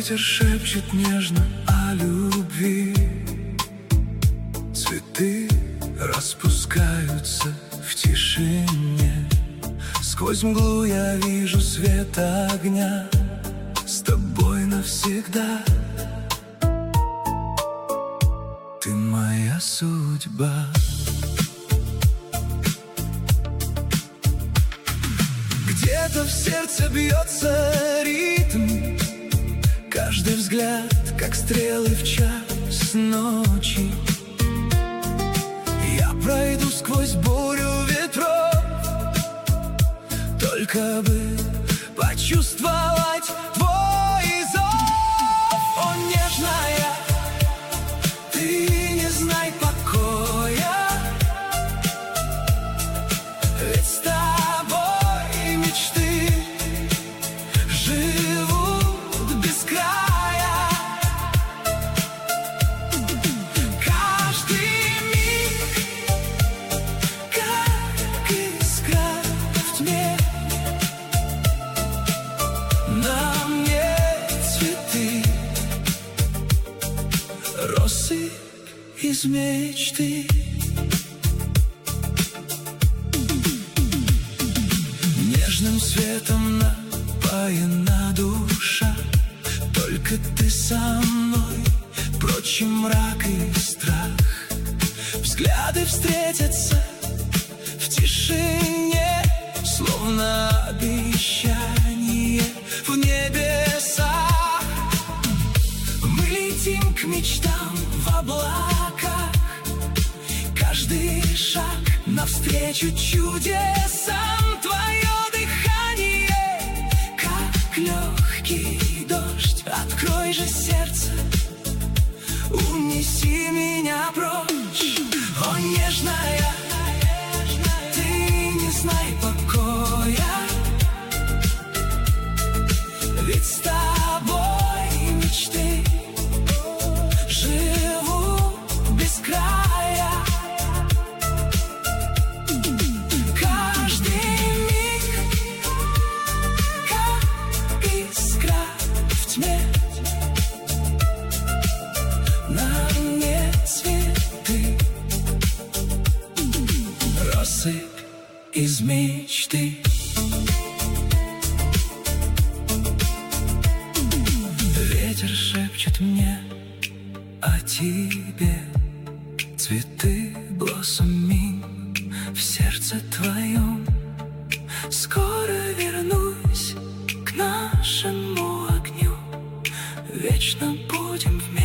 Ветер шепчет нежно о любви, цветы распускаются в тишине. Сквозь мглу я вижу свет огня, с тобой навсегда. Ты моя судьба. Где-то в сердце бьется ритм, каждый взгляд, как стрелы в час ночи. Я пройду сквозь бурю ветров, только бы почувствовать твой зов. О, нежная, ты не знай покоя, ведь с тобой мечты живут без края. Каждый миг, как искра в тьме, на мне цветы, россыпь из мечты. Нежным светом напоена душа, только ты со мной, прочь мрак и страх. Взгляды встретятся в тишине, словно обещание в небесах. Мы летим к мечтам в облаках, каждый шаг навстречу чудесам. Твое дыхание, как легкий дождь, открой же сердце, унеси меня прочь. О, нежная, ты не знай покоя, ведь с тобой мечты живут без края. Каждый миг, как искра в тьме, на мне цветы, россыпь из мечты. Ветер шепчет мне о тебе, цветы блоссоминг в сердце твоем. Скоро вернусь к нашему огню, вечно будем вместе.